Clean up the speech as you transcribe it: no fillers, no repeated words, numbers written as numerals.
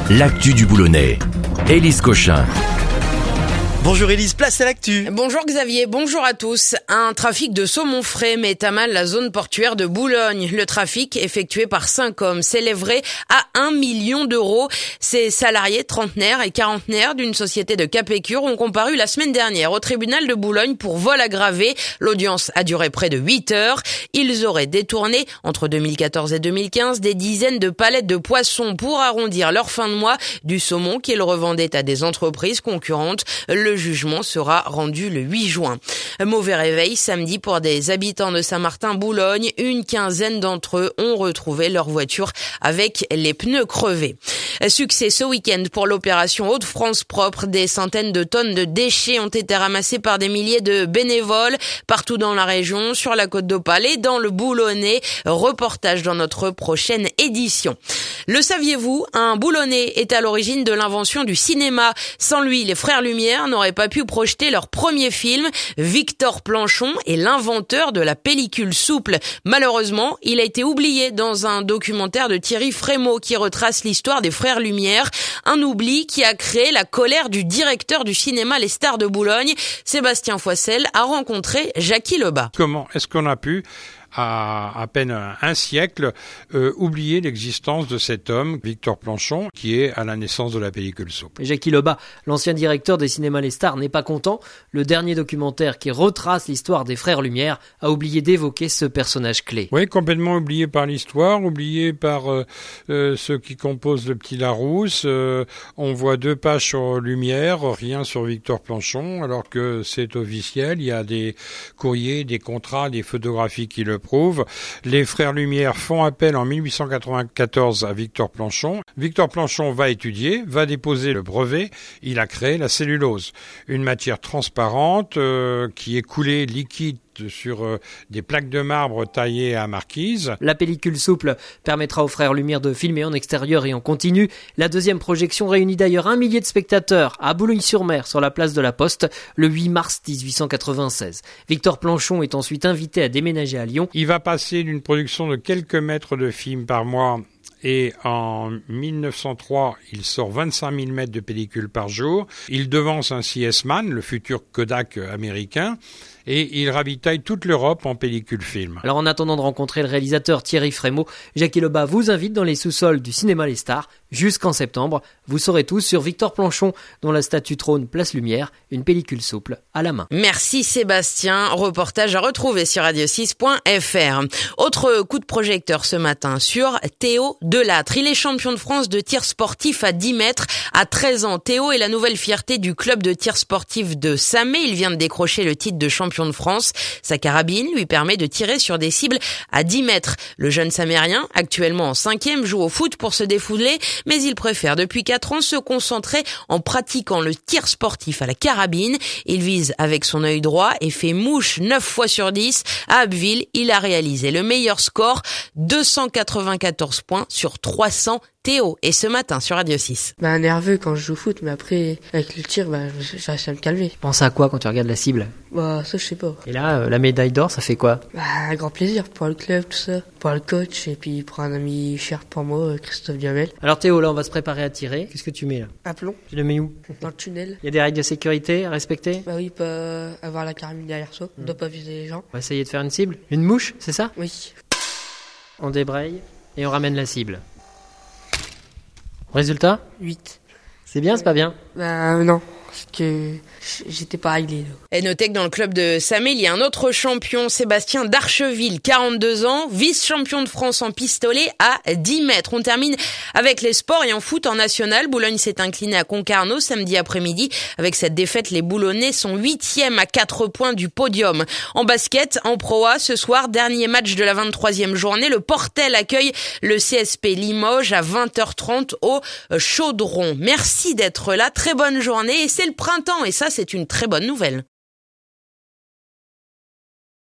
l'actu du Boulonnais. Élise Cochin. Bonjour Élise, place à l'actu. Bonjour Xavier, bonjour à tous. Un trafic de saumon frais met à mal la zone portuaire de Boulogne. Le trafic, effectué par 5 hommes, s'élèverait à 1 million d'euros. Ces salariés trentenaires et quarantenaires d'une société de Capécure ont comparu la semaine dernière au tribunal de Boulogne pour vol aggravé. L'audience a duré près de 8 heures. Ils auraient détourné, entre 2014 et 2015, des dizaines de palettes de poissons pour arrondir leur fin de mois, du saumon qu'ils revendaient à des entreprises concurrentes. Le jugement sera rendu le 8 juin. Mauvais réveil samedi pour des habitants de Saint-Martin-Boulogne. Une quinzaine d'entre eux ont retrouvé leur voiture avec les pneus crevés. Succès ce week-end pour l'opération Hauts-de-France propre. Des centaines de tonnes de déchets ont été ramassés par des milliers de bénévoles partout dans la région, sur la Côte d'Opale et dans le Boulonnais. Reportage dans notre prochaine édition. Le saviez-vous? Un Boulonnais est à l'origine de l'invention du cinéma. Sans lui, les frères Lumière n'auraient pas pu projeter leur premier film. Victor Planchon est l'inventeur de la pellicule souple. Malheureusement, il a été oublié dans un documentaire de Thierry Frémaux qui retrace l'histoire des frères Lumière. Un oubli qui a créé la colère du directeur du cinéma Les Stars de Boulogne. Sébastien Foissel a rencontré Jackie Lebas. Comment est-ce qu'on a pu, à peine un siècle, oublier l'existence de cet homme, Victor Planchon, qui est à la naissance de la pellicule souple. Jackie Lebas, l'ancien directeur des cinémas Les Stars, n'est pas content. Le dernier documentaire qui retrace l'histoire des frères Lumière a oublié d'évoquer ce personnage clé. Oui, complètement oublié par l'histoire, oublié par ceux qui composent le Petit Larousse. On voit 2 pages sur Lumière, rien sur Victor Planchon, alors que c'est officiel. Il y a des courriers, des contrats, des photographies qui le prouvent. Les frères Lumière font appel en 1894 à Victor Planchon. Victor Planchon va étudier, va déposer le brevet. Il a créé la cellulose, une matière transparente qui est coulée liquide sur des plaques de marbre taillées à marquise. La pellicule souple permettra aux frères Lumière de filmer en extérieur et en continu. La deuxième projection réunit d'ailleurs 1 millier de spectateurs à Boulogne-sur-Mer, sur la place de la Poste, le 8 mars 1896. Victor Planchon est ensuite invité à déménager à Lyon. Il va passer d'une production de quelques mètres de film par mois, et en 1903, il sort 25 000 mètres de pellicule par jour. Il devance ainsi Hessman, le futur Kodak américain, et il ravitaille toute l'Europe en pellicule film. Alors en attendant de rencontrer le réalisateur Thierry Frémaux, Jackie Lebas vous invite dans les sous-sols du cinéma Les Stars jusqu'en septembre. Vous saurez tout sur Victor Planchon, dont la statue trône place Lumière, une pellicule souple à la main. Merci Sébastien. Reportage à retrouver sur radio6.fr. Autre coup de projecteur ce matin sur Théo Delattre. Il est champion de France de tir sportif à 10 mètres. À 13 ans, Théo est la nouvelle fierté du club de tir sportif de Samé. Il vient de décrocher le titre de champion de France. Sa carabine lui permet de tirer sur des cibles à 10 mètres. Le jeune Samérien, actuellement en 5e, joue au foot pour se défouler, mais il préfère depuis 4 ans se concentrer en pratiquant le tir sportif à la carabine. Il vise avec son œil droit et fait mouche 9 fois sur 10. À Abbeville, il a réalisé le meilleur score, 294 points sur 300. Théo, et ce matin sur Radio 6. Nerveux quand je joue au foot, mais après, avec le tir, j'arrive à me calmer. Pense à quoi quand tu regardes la cible? Ça, je sais pas. Et là, la médaille d'or, ça fait quoi? Un grand plaisir pour le club, tout ça, pour le coach, et puis pour un ami cher pour moi, Christophe Duhamel. Alors Théo, là, on va se préparer à tirer. Qu'est-ce que tu mets là? Un plomb. Tu le mets où? Dans le tunnel. Il y a des règles de sécurité à respecter? Oui, pas avoir la carabine derrière soi, on doit pas viser les gens. On va essayer de faire une cible. Une mouche, c'est ça? Oui. On débraye et on ramène la cible. Résultat? 8. C'est bien, c'est pas bien? Non, parce que j'étais pas réglé. Et notez que dans le club de Samé, il y a un autre champion, Sébastien d'Archeville, 42 ans, vice-champion de France en pistolet à 10 mètres. On termine avec les sports et en foot en national. Boulogne s'est incliné à Concarneau samedi après-midi. Avec cette défaite, les Boulonnais sont 8e à 4 points du podium. En basket, en Pro A, ce soir, dernier match de la 23e journée, le Portel accueille le CSP Limoges à 20h30 au Chaudron. Merci d'être là, très bonne journée et c'est le printemps et ça c'est une très bonne nouvelle.